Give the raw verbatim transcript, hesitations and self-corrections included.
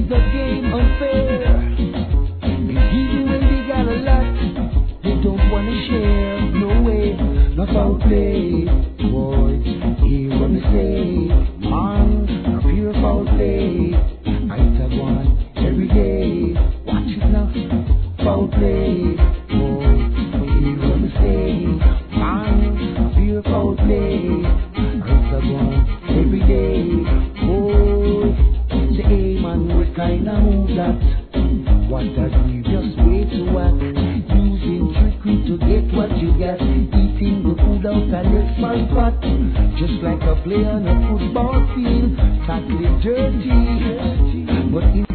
the game unfair? It's even when they got a lot, they don't wanna share. No way, not foul play. Boy, hear what me say. Man, I fear foul play. I tell one every day. Watch it now, foul play. Boy, hear what me say. Man, I fear foul play. I tell one every day. Boy, say hey man, what kind of move that? What a grievous way to act. Using trickery to get what you got. Eating the food out and your small pot. Just like a player on a football field. Tackling dirty. But in